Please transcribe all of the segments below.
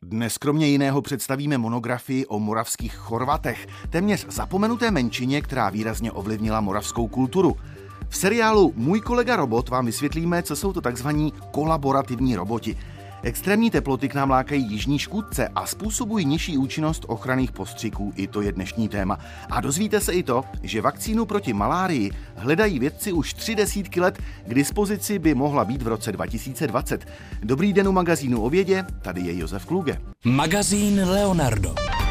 Dnes kromě jiného představíme monografii o moravských Chorvatech, téměř zapomenuté menšině, která výrazně ovlivnila moravskou kulturu. V seriálu Můj kolega robot vám vysvětlíme, co jsou to takzvaní kolaborativní roboti. Extrémní teploty k nám lákají jižní škůdce a způsobují nižší účinnost ochranných postřiků, i to je dnešní téma. A dozvíte se i to, že vakcínu proti malárii hledají vědci už 30 let, k dispozici by mohla být v roce 2020. Dobrý den u magazínu o vědě, tady je Josef Kluge. Magazín Leonardo.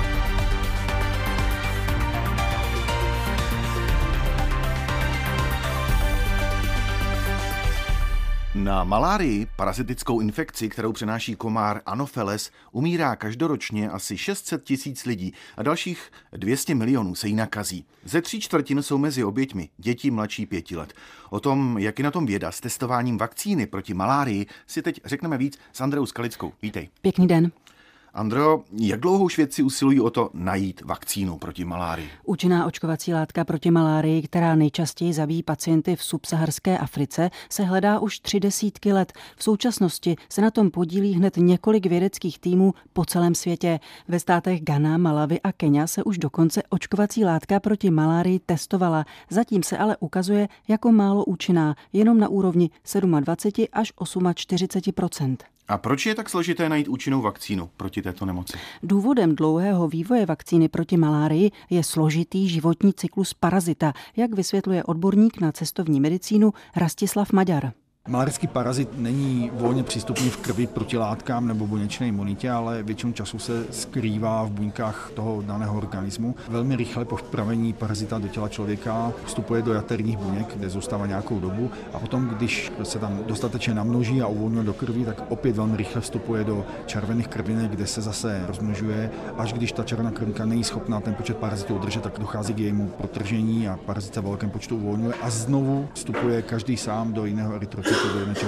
Na malárii, parazitickou infekci, kterou přenáší komár Anopheles, umírá každoročně asi 600 000 lidí a dalších 200 milionů se jí nakazí. Ze 3/4 jsou mezi oběťmi děti mladší 5 let. O tom, jak je na tom věda s testováním vakcíny proti malárii, si teď řekneme víc s Andreou Skalickou. Vítej. Pěkný den. Andro, jak dlouho už vědci usilují o to najít vakcínu proti malárii? Účinná očkovací látka proti malárii, která nejčastěji zabíjí pacienty v subsaharské Africe, se hledá už 30 let. V současnosti se na tom podílí hned několik vědeckých týmů po celém světě. Ve státech Ghana, Malawi a Kenya se už dokonce očkovací látka proti malárii testovala. Zatím se ale ukazuje jako málo účinná, jenom na úrovni 27 až 48%. A proč je tak složité najít účinnou vakcínu proti této nemoci? Důvodem dlouhého vývoje vakcíny proti malárii je složitý životní cyklus parazita, jak vysvětluje odborník na cestovní medicínu Rastislav Maďar. Malarický parazit není volně přístupný v krvi protilátkám nebo buněčné imunitě, ale většinou času se skrývá v buňkách toho daného organismu. Velmi rychle po vpravení parazita do těla člověka vstupuje do jaterních buněk, kde zůstává nějakou dobu a potom, když se tam dostatečně namnoží a uvolňuje do krvi, tak opět velmi rychle vstupuje do červených krvinek, kde se zase rozmnožuje. Až když ta červená krvinka není schopná ten počet parazitů udržet, tak dochází k jejímu protržení a parazit se v velkém počtu uvolňuje a znovu vstupuje každý sám do jiného erytrocytu.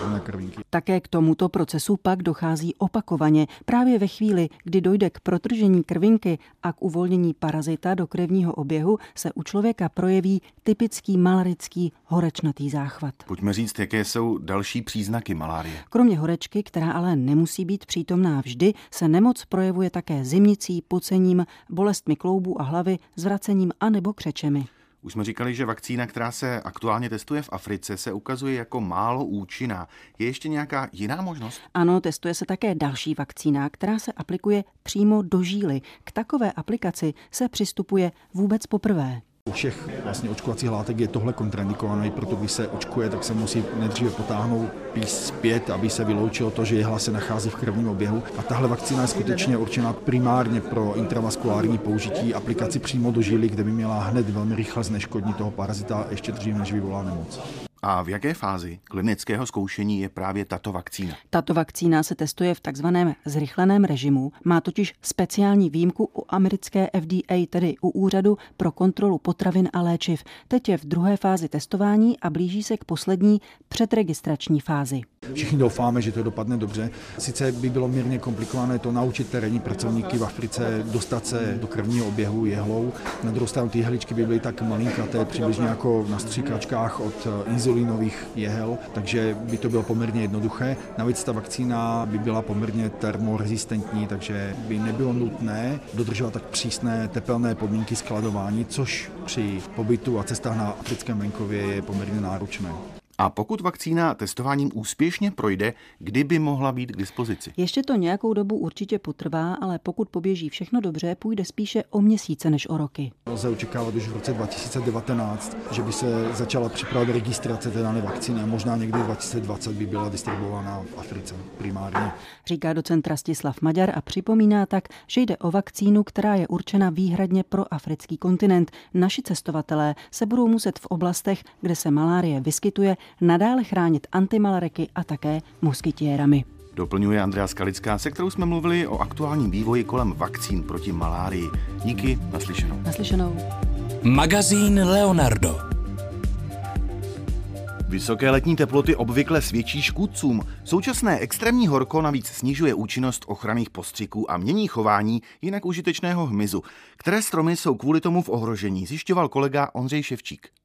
Také k tomuto procesu pak dochází opakovaně. Právě ve chvíli, kdy dojde k protržení krvinky a k uvolnění parazita do krevního oběhu, se u člověka projeví typický malarický horečnatý záchvat. Pojďme říct, jaké jsou další příznaky malárie. Kromě horečky, která ale nemusí být přítomná vždy, se nemoc projevuje také zimnicí, pocením, bolestmi kloubů a hlavy, zvracením a nebo křečemi. Už jsme říkali, že vakcína, která se aktuálně testuje v Africe, se ukazuje jako málo účinná. Je ještě nějaká jiná možnost? Ano, testuje se také další vakcína, která se aplikuje přímo do žíly. K takové aplikaci se přistupuje vůbec poprvé. U všech vlastně očkovacích látek je tohle kontraindikované, proto když se očkuje, tak se musí nejdříve potáhnout píst zpět, aby se vyloučilo to, že jehla se nachází v krevním oběhu. A tahle vakcína je skutečně určena primárně pro intravaskulární použití, aplikaci přímo do žíly, kde by měla hned velmi rychle zneškodnit toho parazita ještě dřív, než vyvolá nemoc. A v jaké fázi klinického zkoušení je právě tato vakcína? Tato vakcína se testuje v takzvaném zrychleném režimu, má totiž speciální výjimku u americké FDA, tedy u Úřadu pro kontrolu potravin a léčiv. Teď je v druhé fázi testování a blíží se k poslední předregistrační fázi. Všichni doufáme, že to dopadne dobře. Sice by bylo mírně komplikované to naučit terénní pracovníky v Africe dostat se do krevního oběhu jehlou. Na druhou stranu ty jehličky by byly tak malinkaté, přibližně jako na stříkačkách od inzulínových jehel, takže by to bylo poměrně jednoduché. Navíc ta vakcína by byla poměrně termorezistentní, takže by nebylo nutné dodržovat tak přísné tepelné podmínky skladování, což při pobytu a cestách na africkém venkově je poměrně náročné. A pokud vakcína testováním úspěšně projde, kdy by mohla být k dispozici? Ještě to nějakou dobu určitě potrvá, ale pokud poběží všechno dobře, půjde spíše o měsíce než o roky. Lze očekávat už v roce 2019, že by se začala připravovat registrace té dané vakcíny a možná někdy 2020 by byla distribuována v Africe primárně. Říká docent Rastislav Maďar a připomíná tak, že jde o vakcínu, která je určena výhradně pro africký kontinent. Naši cestovatelé se budou muset v oblastech, kde se malárie vyskytuje, nadále chránit antimalariky a také moskytiérami. Doplňuje Andrea Skalická, se kterou jsme mluvili o aktuálním vývoji kolem vakcín proti malárii. Díky, naslyšenou. Naslyšenou. Magazín Leonardo. Vysoké letní teploty obvykle svědčí škůdcům. Současné extrémní horko navíc snižuje účinnost ochranných postřiků a mění chování jinak užitečného hmyzu. Které stromy jsou kvůli tomu v ohrožení, zjišťoval kolega Ondřej Ševčík.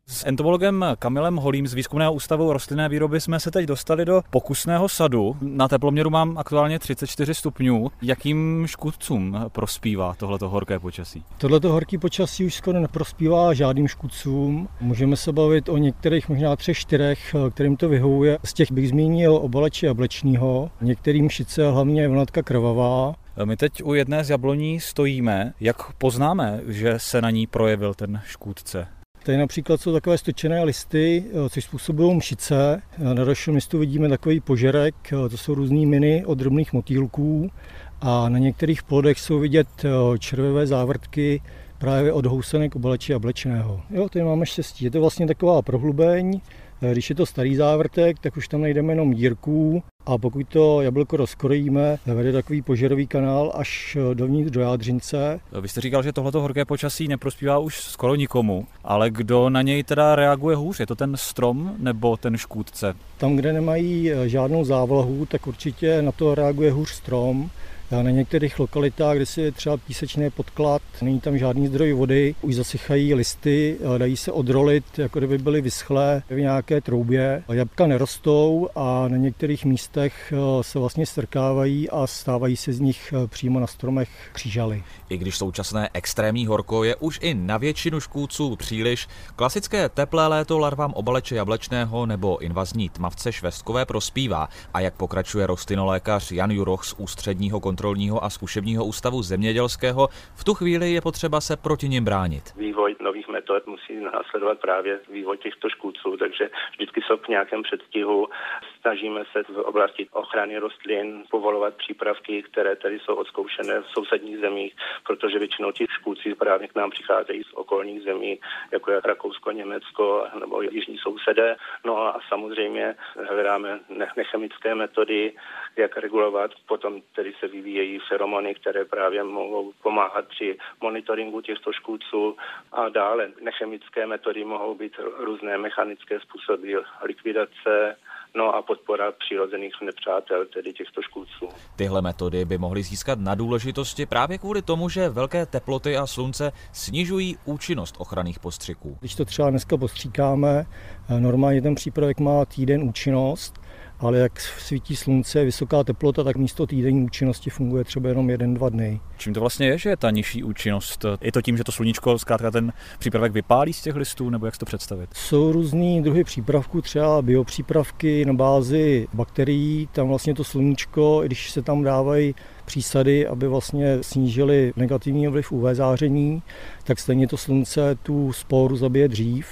S entomologem Kamilem Holým z Výzkumného ústavu rostlinné výroby jsme se teď dostali do pokusného sadu. Na teploměru mám aktuálně 34 stupňů. Jakým škůdcům prospívá tohleto horké počasí? Tohleto horké počasí už skoro neprospívá žádným škůdcům. Můžeme se bavit o některých, možná 3-4, kterým to vyhovuje. Z těch bych zmínil obaleče jablečního, některým mšice, hlavně vlnatka krvavá. My teď u jedné z jabloní stojíme. Jak poznáme, že se na ní projevil ten škůdce? Tady například jsou takové stočené listy, což způsobují mšice. Na dalším listu vidíme takový požerek, to jsou různý miny od drobných motýlků. A na některých plodech jsou vidět červevé závrtky právě od housenek obaleče jablečného. Jo, tady máme štěstí. Je to vlastně taková prohlubeň. Když je to starý závrtek, tak už tam najdeme jenom dírku a pokud to jablko rozkrojíme, vede takový požerový kanál až dovnitř do jádřince. Vy jste říkal, že tohleto horké počasí neprospívá už skoro nikomu, ale kdo na něj teda reaguje hůř? Je to ten strom nebo ten škůdce? Tam, kde nemají žádnou závlahu, tak určitě na to reaguje hůř strom. Na některých lokalitách, kde je třeba písečný podklad, není tam žádný zdroj vody, už zasychají listy, dají se odrolit, jako kdyby byly vyschlé v nějaké troubě. Jablka nerostou a na některých místech se vlastně strkávají a stávají se z nich přímo na stromech křížaly. I když současné extrémní horko je už i na většinu škůdců příliš, klasické teplé léto larvám obaleče jablečného nebo invazní tmavce švestkové prospívá. A jak pokračuje rostlinolékař Jan Juroch z Ústředního kontrolního a zkušebního ústavu zemědělského, v tu chvíli je potřeba se proti nim bránit. Vývoj nových metod musí následovat právě vývoj těchto škůdců, takže vždycky jsou v nějakém předstihu. Snažíme se v oblasti ochrany rostlin povolovat přípravky, které tady jsou odzkoušené v sousedních zemích, protože většinou ti škůdci právě k nám přicházejí z okolních zemí, jako je Rakousko, Německo nebo jižní sousedé. No a samozřejmě hledáme nechemické metody, jak regulovat. Potom tedy se vyvíjejí feromony, které právě mohou pomáhat při monitoringu těchto škůdců a dále nechemické metody mohou být různé mechanické způsoby likvidace, no a podpora přirozených nepřátel, tedy těchto škůdců. Tyhle metody by mohly získat na důležitosti právě kvůli tomu, že velké teploty a slunce snižují účinnost ochranných postřiků. Když to třeba dneska postříkáme, normálně ten přípravek má týden účinnost, ale jak svítí slunce, vysoká teplota, tak místo týdenní účinnosti funguje třeba jenom 1-2 dny. Čím to vlastně je, že je ta nižší účinnost? Je to tím, že to sluníčko zkrátka ten přípravek vypálí z těch listů, nebo jak to představit? Jsou různý druhy přípravků, třeba biopřípravky na bázi bakterií. Tam vlastně to sluníčko, když se tam dávají přísady, aby vlastně snížily negativní vliv UV záření, tak stejně to slunce tu spóru zabije dřív.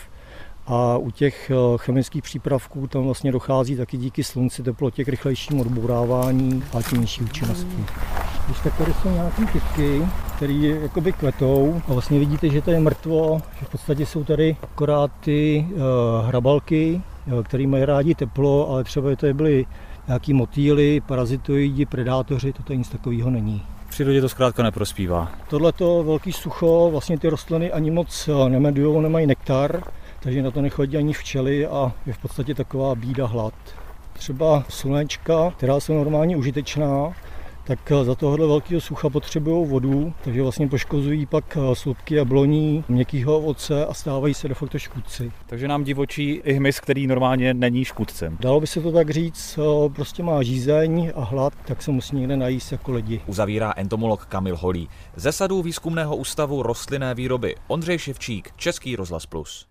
A u těch chemických přípravků tam vlastně dochází taky díky slunci, teplotě k rychlejšímu odbourávání a tím nižší účinnosti. Když tak tady jsou nějaké kytky, které jakoby kvetou a vlastně vidíte, že to je mrtvo, že v podstatě jsou tady akorát ty hrabalky, které mají rádi teplo, ale třeba to byly nějaký motýly, parazitoidi, predátoři, to nic takového není. V přírodě to zkrátka neprospívá. Tohleto velký sucho, vlastně ty rostliny ani moc nemedujou, nemají nektar, takže na to nechodí ani včely a je v podstatě taková bída, hlad. Třeba slunečka, která jsou normálně užitečná, tak za tohohle velkého sucha potřebují vodu, takže vlastně poškozují pak sloupky jabloní, měkkýho ovoce a stávají se de facto škůdci. Takže nám divočí i hmyz, který normálně není škůdcem. Dalo by se to tak říct, prostě má žízeň a hlad, tak se musí někde najíst jako lidi. Uzavírá entomolog Kamil Holý. Ze sadu Výzkumného ústavu rostlinné výroby Ondřej Ševčík, Český rozhlas Plus.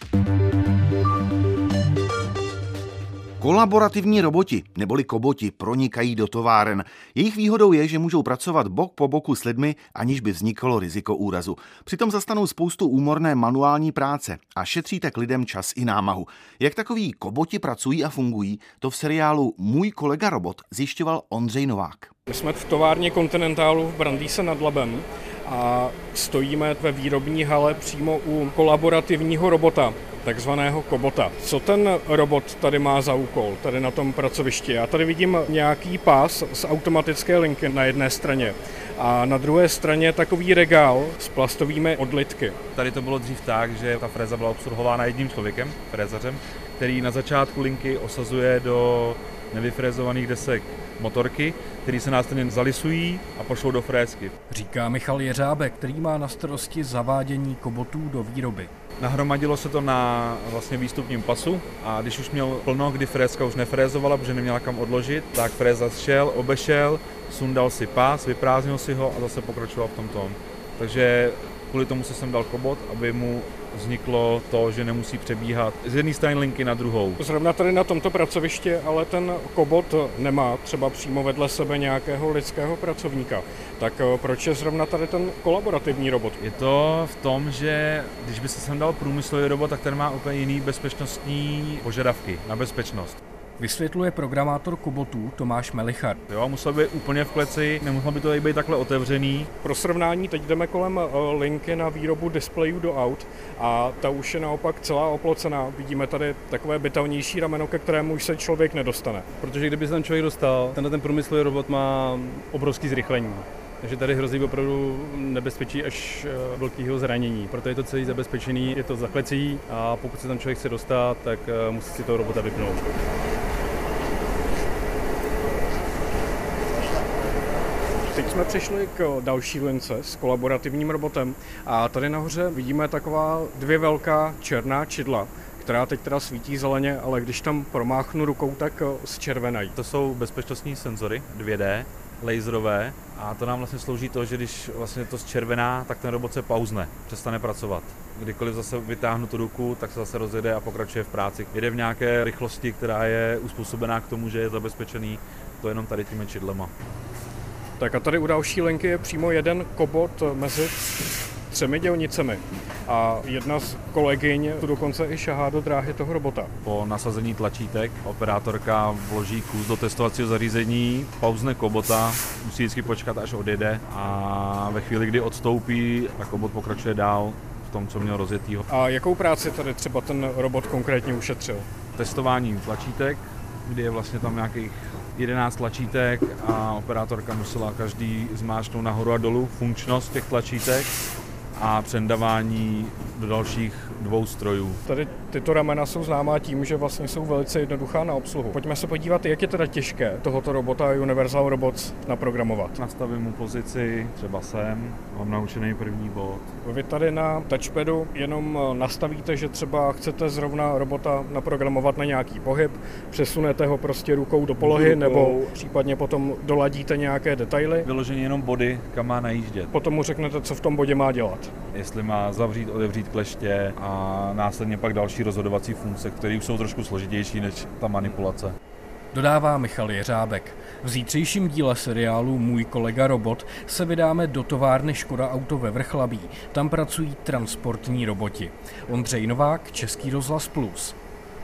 Kolaborativní roboti, neboli koboti, pronikají do továren. Jejich výhodou je, že můžou pracovat bok po boku s lidmi, aniž by vzniklo riziko úrazu. Přitom zastanou spoustu úmorné manuální práce a šetří tak lidem čas i námahu. Jak takoví koboti pracují a fungují, to v seriálu Můj kolega robot zjišťoval Ondřej Novák. My jsme v továrně Continentalu v Brandýse nad Labem a stojíme ve výrobní hale přímo u kolaborativního robota, takzvaného kobota. Co ten robot tady má za úkol, tady na tom pracovišti? Já tady vidím nějaký pás z automatické linky na jedné straně a na druhé straně takový regál s plastovými odlitky. Tady to bylo dřív tak, že ta fréza byla obsluhována jedním člověkem, frézařem, který na začátku linky osazuje do nevyfrézovaných desek motorky, které se následně zalisují a pošlou do frézky. Říká Michal Jeřábek, který má na starosti zavádění kobotů do výroby. Nahromadilo se to na vlastně výstupním pasu a když už měl plno, kdy frézka už nefrézovala, protože neměla kam odložit, tak frézař šel, obešel, sundal si pas, vyprázdnil si ho a zase pokračoval v tom. Takže kvůli tomu se sem dal kobot, aby mu vzniklo to, že nemusí přebíhat z jedné strany linky na druhou. Zrovna tady na tomto pracovišti ale ten kobot nemá třeba přímo vedle sebe nějakého lidského pracovníka. Tak proč je zrovna tady ten kolaborativní robot? Je to v tom, že když by se sem dal průmyslový robot, tak ten má úplně jiný bezpečnostní požadavky na bezpečnost. Vysvětluje programátor kobotů Tomáš Melichar. Jo, musel by úplně v kleci, nemuselo by to být takhle otevřený. Pro srovnání teď jdeme kolem linky na výrobu displejů do aut a ta už je naopak celá oplocená. Vidíme tady takové bytelnější rameno, ke kterému už se člověk nedostane. Protože kdyby se tam člověk dostal, ten průmyslový robot má obrovský zrychlení. Takže tady hrozí opravdu nebezpečí až velkého zranění. Proto je to celý zabezpečený, je to za klecí a pokud se tam člověk chce dostat, tak musí si toho robota vypnout. Teď jsme přišli k další lince s kolaborativním robotem a tady nahoře vidíme taková dvě velká černá čidla, která teď teda svítí zeleně, ale když tam promáchnu rukou, tak zčervenají. To jsou bezpečnostní senzory 2D, laserové a to nám vlastně slouží to, že když vlastně to zčervená, tak ten robot se pauzne, přestane pracovat. Kdykoliv zase vytáhnu tu ruku, tak se zase rozjede a pokračuje v práci. Jede v nějaké rychlosti, která je uspůsobená k tomu, že je zabezpečený to jenom tady těmi čidlema. Tak a tady u další linky je přímo jeden kobot mezi 3 dělnicemi. A jedna z kolegyň tu dokonce i šahá do dráhy toho robota. Po nasazení tlačítek operátorka vloží kus do testovacího zařízení, pauzne kobota, musí vždycky počkat, až odjede a ve chvíli, kdy odstoupí, tak kobot pokračuje dál v tom, co měl rozjetýho. A jakou práci tady třeba ten robot konkrétně ušetřil? Testování tlačítek, kdy je vlastně tam nějakých 11 tlačítek a operátorka musela každý zmáčknout nahoru a dolů funkčnost těch tlačítek a přendávání do dalších 2 strojů. Tady tyto ramena jsou známá tím, že vlastně jsou velice jednoduchá na obsluhu. Pojďme se podívat, jak je teda těžké tohoto robota Universal Robots naprogramovat. Nastavím mu pozici, třeba sem, mám naučený první bod. Vy tady na touchpadu jenom nastavíte, že třeba chcete zrovna robota naprogramovat na nějaký pohyb, přesunete ho prostě rukou do polohy, nebo případně potom doladíte nějaké detaily. Vyloženě jenom body, kam má najíždět. Potom mu řeknete, co v tom bodě má dělat. Jestli má zavřít, otevřít kleště a následně pak další rozhodovací funkce, které už jsou trošku složitější než ta manipulace. Dodává Michal Jeřábek. V zítřejším díle seriálu Můj kolega robot se vydáme do továrny Škoda Auto ve Vrchlabí. Tam pracují transportní roboti. Ondřej Novák, Český rozhlas Plus.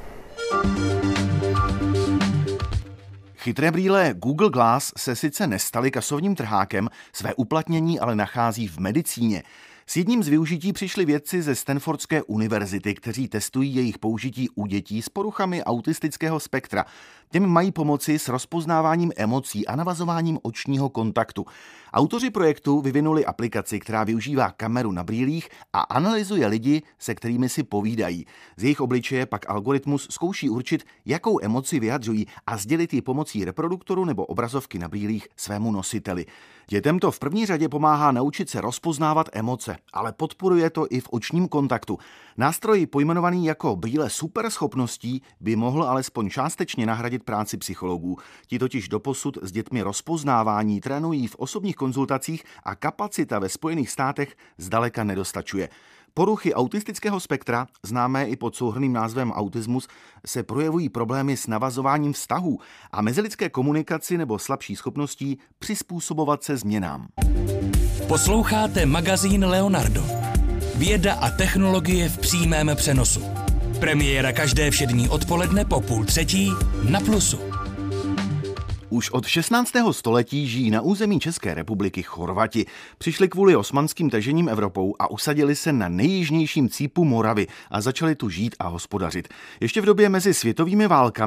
Chytré brýle Google Glass se sice nestaly kasovním trhákem, své uplatnění ale nachází v medicíně. S jedním z využití přišli vědci ze Stanfordské univerzity, kteří testují jejich použití u dětí s poruchami autistického spektra. Těm mají pomoci s rozpoznáváním emocí a navazováním očního kontaktu. Autoři projektu vyvinuli aplikaci, která využívá kameru na brýlích a analyzuje lidi, se kterými si povídají. Z jejich obličeje pak algoritmus zkouší určit, jakou emoci vyjadřují a sdělit ji pomocí reproduktoru nebo obrazovky na brýlích svému nositeli. Dětem to v první řadě pomáhá naučit se rozpoznávat emoce, ale podporuje to i v očním kontaktu. Nástroj pojmenovaný jako brýle superschopností by mohl alespoň částečně nahradit práci psychologů. Ti totiž doposud s dětmi rozpoznávání trénují v osobních konzultacích a kapacita ve Spojených státech zdaleka nedostačuje. Poruchy autistického spektra, známé i pod souhrnným názvem autismus, se projevují problémy s navazováním vztahů a mezilidské komunikaci nebo slabší schopností přizpůsobovat se změnám. Posloucháte magazín Leonardo. Věda a technologie v přímém přenosu. Premiéra každé všední odpoledne po 2:30 na Plusu. Už od 16. století žijí na území České republiky Chorvati. Přišli kvůli osmanským tažením Evropou a usadili se na nejjižnějším cípu Moravy a začali tu žít a hospodařit. Ještě v době mezi světovými válkami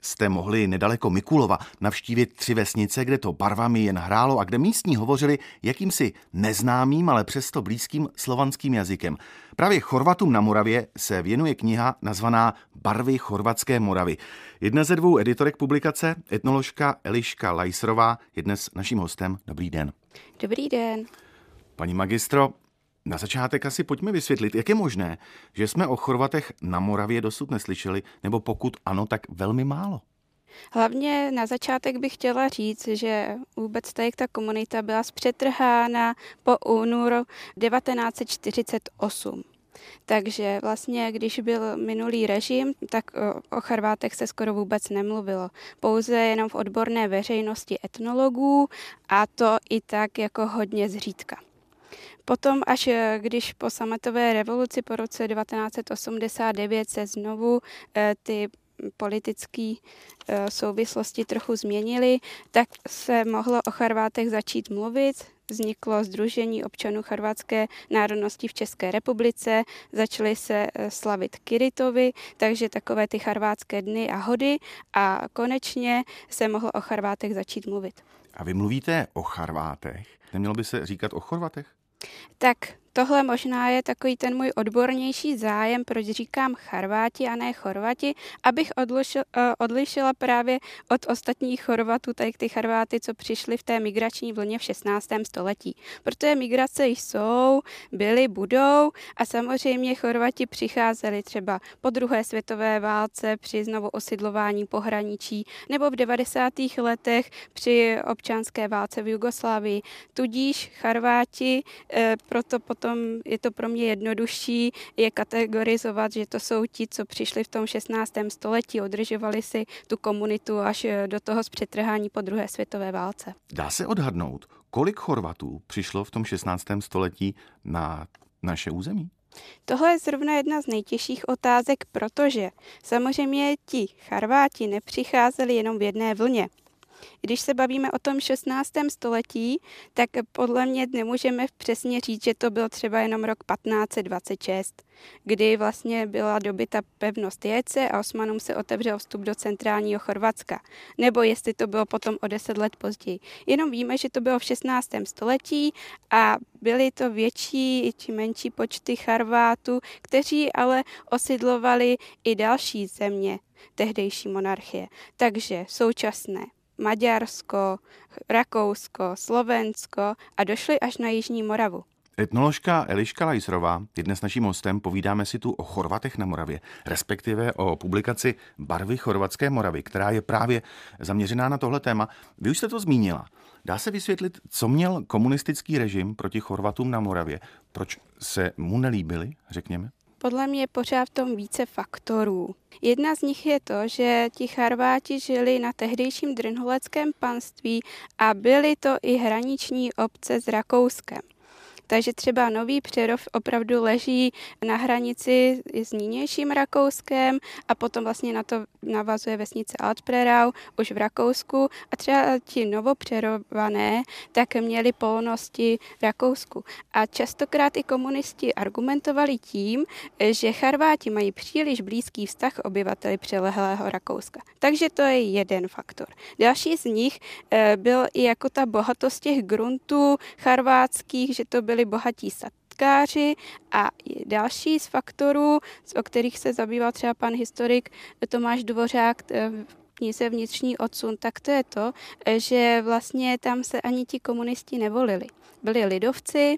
jste mohli nedaleko Mikulova navštívit 3 vesnice, kde to barvami jen hrálo a kde místní hovořili jakýmsi neznámým, ale přesto blízkým slovanským jazykem. Právě Chorvatům na Moravě se věnuje kniha nazvaná Barvy chorvatské Moravy. Jedna ze 2 editorek publikace, etnoložka Eliška Lajsrová, je dnes naším hostem. Dobrý den. Dobrý den. Paní magistro, na začátek asi pojďme vysvětlit, jak je možné, že jsme o Chorvatech na Moravě dosud neslyšeli, nebo pokud ano, tak velmi málo. Hlavně na začátek bych chtěla říct, že vůbec tady ta komunita byla zpřetrhána po únoru 1948. Takže vlastně, když byl minulý režim, tak o Chorvátech se skoro vůbec nemluvilo. Pouze jenom v odborné veřejnosti etnologů a to i tak jako hodně zřídka. Potom, až když po sametové revoluci po roce 1989 se znovu ty politické souvislosti trochu změnily, tak se mohlo o Chorvátech začít mluvit. Vzniklo Sdružení občanů chorvatské národnosti v České republice, začaly se slavit Kiritovy, takže takové ty chorvátské dny a hody a konečně se mohlo o Chorvátech začít mluvit. A vy mluvíte o Chorvátech? Nemělo by se říkat o Chorvatech? Tak tohle možná je takový ten můj odbornější zájem, proč říkám Chorváti a ne Chorvati, abych odlišila právě od ostatních Chorvatů, tady ty Chorváty, co přišli v té migrační vlně v 16. století. Protože migrace jsou, byly, budou a samozřejmě Chorvati přicházeli třeba po druhé světové válce při znovu osidlování pohraničí nebo v 90. letech při občanské válce v Jugoslávii. Tudíž Chorváti, proto potom je to pro mě jednodušší je kategorizovat, že to jsou ti, co přišli v tom 16. století, udržovali si tu komunitu až do toho zpřetrhání po druhé světové válce. Dá se odhadnout, kolik Chorvatů přišlo v tom 16. století na naše území? Tohle je zrovna jedna z nejtěžších otázek, protože samozřejmě ti Chorváti nepřicházeli jenom v jedné vlně. Když se bavíme o tom 16. století, tak podle mě nemůžeme přesně říct, že to byl třeba jenom rok 1526, kdy vlastně byla dobyta pevnost Jece a Osmanům se otevřel vstup do centrálního Chorvatska. Nebo jestli to bylo potom o 10 let později. Jenom víme, že to bylo v 16. století a byly to větší či menší počty Chorvátů, kteří ale osidlovali i další země tehdejší monarchie. Takže současné Maďarsko, Rakousko, Slovensko a došli až na Jižní Moravu. Etnoložka Eliška Lajsrová je dnes naším hostem, povídáme si tu o Chorvatech na Moravě, respektive o publikaci Barvy chorvatské Moravy, která je právě zaměřená na tohle téma. Vy už jste to zmínila. Dá se vysvětlit, co měl komunistický režim proti Chorvatům na Moravě? Proč se mu nelíbili, řekněme? Podle mě je pořád v tom více faktorů. Jedna z nich je to, že ti Chorváti žili na tehdejším Drnhuleckém panství a byly to i hraniční obce s Rakouskem. Takže třeba Nový Přerov opravdu leží na hranici s nynějším Rakouskem a potom vlastně na to navazuje vesnice Altprerau už v Rakousku a třeba ti novopřerované tak měli polnosti v Rakousku. A častokrát i komunisti argumentovali tím, že Chorváti mají příliš blízký vztah k obyvateli přilehlého Rakouska. Takže to je jeden faktor. Další z nich byl i jako ta bohatost těch gruntů chorvátských, že to byli bohatí statkáři a další z faktorů, o kterých se zabýval třeba pan historik Tomáš Dvořák v knize Vnitřní odsun, tak to je to, že vlastně tam se ani ti komunisti nevolili. Byli lidovci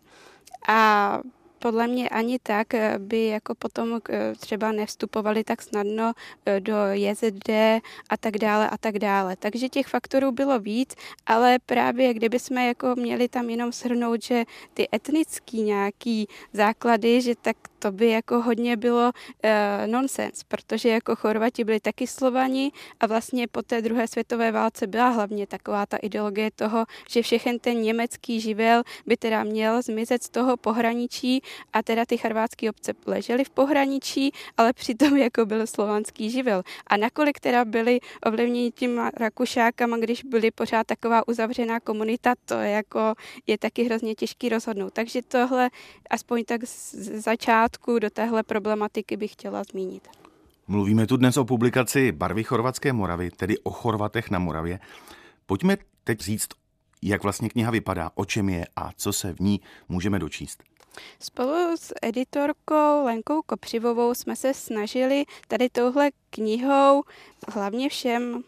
a podle mě ani tak by jako potom třeba nevstupovali tak snadno do JZD a tak dále a tak dále. Takže těch faktorů bylo víc, ale právě kdybychom jako měli tam jenom shrnout, že ty etnický nějaký základy, že tak to by jako hodně bylo nonsens, protože jako Chorvati byli taky Slovani a vlastně po té druhé světové válce byla hlavně taková ta ideologie toho, že všechen ten německý živel by teda měl zmizet z toho pohraničí a teda ty chorvátské obce ležely v pohraničí, ale přitom jako byl slovanský živel. A nakolik teda byli ovlivněni těma Rakušákama, když byly pořád taková uzavřená komunita, to jako je taky hrozně těžký rozhodnout. Takže tohle aspoň tak z začátku do téhle problematiky bych chtěla zmínit. Mluvíme tu dnes o publikaci Barvy chorvatské Moravy, tedy o Chorvatech na Moravě. Pojďme teď říct, jak vlastně kniha vypadá, o čem je a co se v ní můžeme dočíst. Spolu s editorkou Lenkou Kopřivovou jsme se snažili tady touhle knihou hlavně všem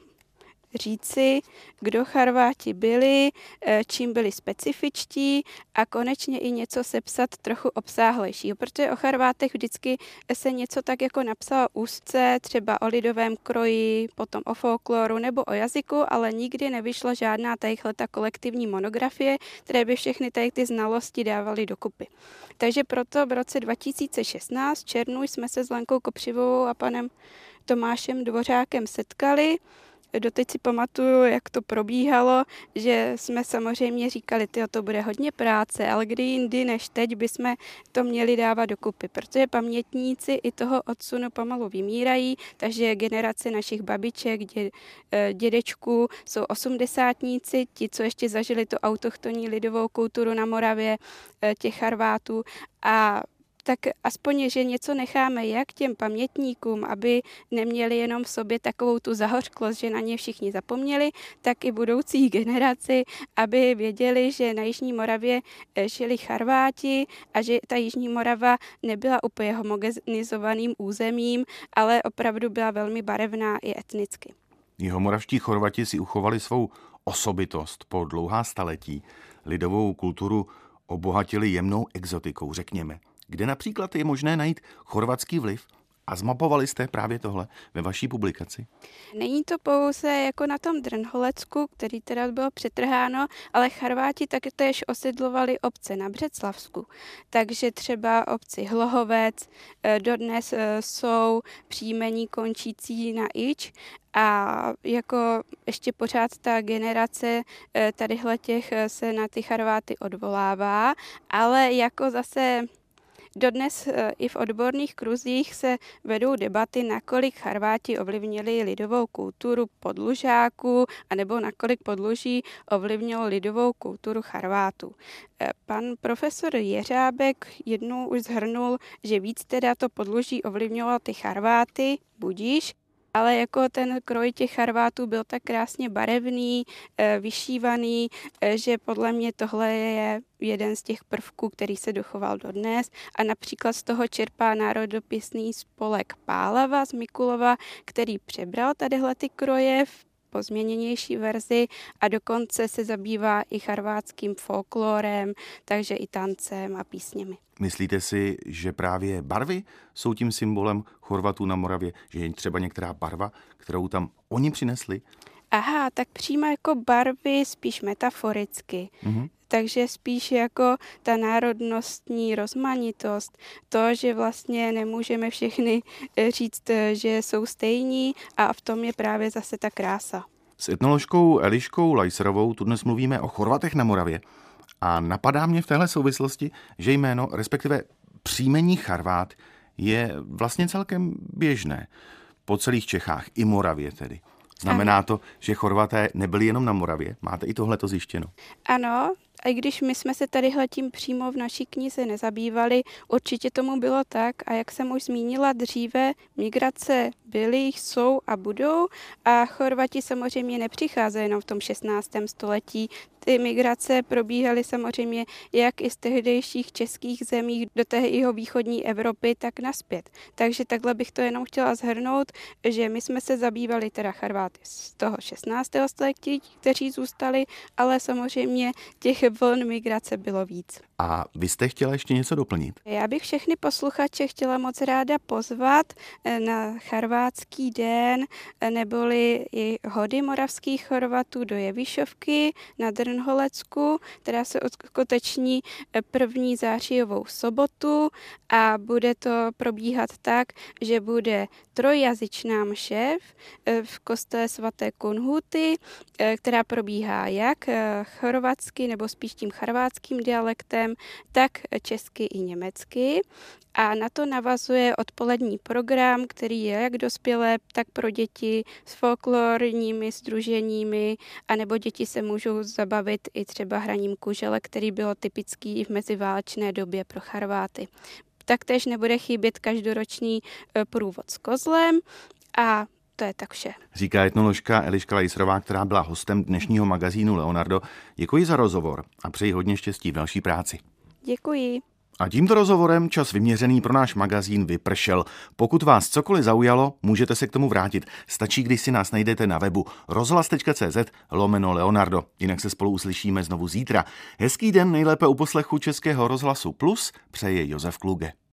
říci, kdo Charváti byli, čím byli specifičtí a konečně i něco sepsat trochu obsáhlejšího, protože o Charvátech vždycky se něco tak jako napsalo úzce, třeba o lidovém kroji, potom o folkloru nebo o jazyku, ale nikdy nevyšla žádná tadyhleta kolektivní monografie, které by všechny tady ty znalosti dávaly dokupy. Takže proto v roce 2016 v červnu jsme se s Lenkou Kopřivovou a panem Tomášem Dvořákem setkali. Doteď si pamatuju, jak to probíhalo, že jsme samozřejmě říkali, to bude hodně práce, ale kdy jindy než teď bychom to měli dávat dokupy, protože pamětníci i toho odsunu pomalu vymírají, takže generace našich babiček, dědečků jsou osmdesátníci, ti, co ještě zažili tu autochtonní lidovou kulturu na Moravě, těch Charvátů a tak aspoň, že něco necháme jak těm pamětníkům, aby neměli jenom v sobě takovou tu zahořklost, že na ně všichni zapomněli, tak i budoucí generaci, aby věděli, že na Jižní Moravě žili Charváti a že ta Jižní Morava nebyla úplně homogenizovaným územím, ale opravdu byla velmi barevná i etnicky. Jihomoravští Chorvati si uchovali svou osobitost po dlouhá staletí. Lidovou kulturu obohatili jemnou exotikou, řekněme. Kde například je možné najít chorvatský vliv a zmapovali jste právě tohle ve vaší publikaci? Není to pouze jako na tom Drnholecku, který teda bylo přetrháno, ale Charváti také též osidlovali obce na Břeclavsku. Takže třeba obci Hlohovec, dodnes jsou příjmení končící na ič a jako ještě pořád ta generace tadyhletěch se na ty Charváty odvolává, ale jako zase dodnes i v odborných kruzích se vedou debaty, nakolik Charváti ovlivnili lidovou kulturu Podlužáků, anebo nakolik Podluží ovlivnilo lidovou kulturu Charvátů. Pan profesor Jeřábek jednou už shrnul, že víc teda to Podluží ovlivňovalo ty Charváty, budíš, ale jako ten kroj těch Charvátů byl tak krásně barevný, vyšívaný, že podle mě tohle je jeden z těch prvků, který se dochoval dodnes a například z toho čerpá národopisný spolek Pálava z Mikulova, který přebral tadyhle ty kroje v pozměněnější verzi a dokonce se zabývá i charvátským folklorem, takže i tancem a písněmi. Myslíte si, že právě barvy jsou tím symbolem Chorvatů na Moravě, že je třeba některá barva, kterou tam oni přinesli? Aha, tak přímo jako barvy spíš metaforicky. Takže spíš jako ta národnostní rozmanitost, to, že vlastně nemůžeme všechny říct, že jsou stejní a v tom je právě zase ta krása. S etnoložkou Eliškou Lajserovou tu dnes mluvíme o Chorvatech na Moravě a napadá mě v téhle souvislosti, že jméno, respektive příjmení Charvát je vlastně celkem běžné po celých Čechách, i Moravě tedy. Znamená to, že Chorvaté nebyli jenom na Moravě? Máte i tohleto zjištěno? Ano, a i když my jsme se tadyhletím přímo v naší knize nezabývali, určitě tomu bylo tak a jak jsem už zmínila dříve, migrace byly, jsou a budou a Chorvati samozřejmě nepřicházejí jenom v tom 16. století. Ty migrace probíhaly samozřejmě jak i z tehdejších českých zemí do té jihovýchodní Evropy, tak nazpět. Takže takhle bych to jenom chtěla shrnout, že my jsme se zabývali teda Charváty z toho 16. století, kteří zůstali, ale samozřejmě těch vln migrace bylo víc. A vy jste chtěla ještě něco doplnit? Já bych všechny posluchače chtěla moc ráda pozvat na Charvátský den, neboli i hody moravských Chorvatů do Jevišovky na Drnholecku, která se uskuteční 1. zářijovou sobotu a bude to probíhat tak, že bude trojjazyčná mše v kostele svaté Kunhuty, která probíhá jak chorvatsky nebo spíš tím charvátským dialektem, tak česky i německy. A na to navazuje odpolední program, který je jak dospělé, tak pro děti s folklorními sdruženími, anebo děti se můžou zabavit i třeba hraním kužele, který bylo typický i v meziválečné době pro Charváty. Taktéž nebude chybět každoroční průvod s kozlem a to je tak vše. Říká etnoložka Eliška Lejsrová, která byla hostem dnešního magazínu Leonardo. Děkuji za rozhovor a přeji hodně štěstí v další práci. Děkuji. A tímto rozhovorem čas vyměřený pro náš magazín vypršel. Pokud vás cokoliv zaujalo, můžete se k tomu vrátit. Stačí, když si nás najdete na webu rozhlas.cz/Leonardo. Jinak se spolu uslyšíme znovu zítra. Hezký den, nejlépe u poslechu Českého rozhlasu Plus přeje Josef Kluge.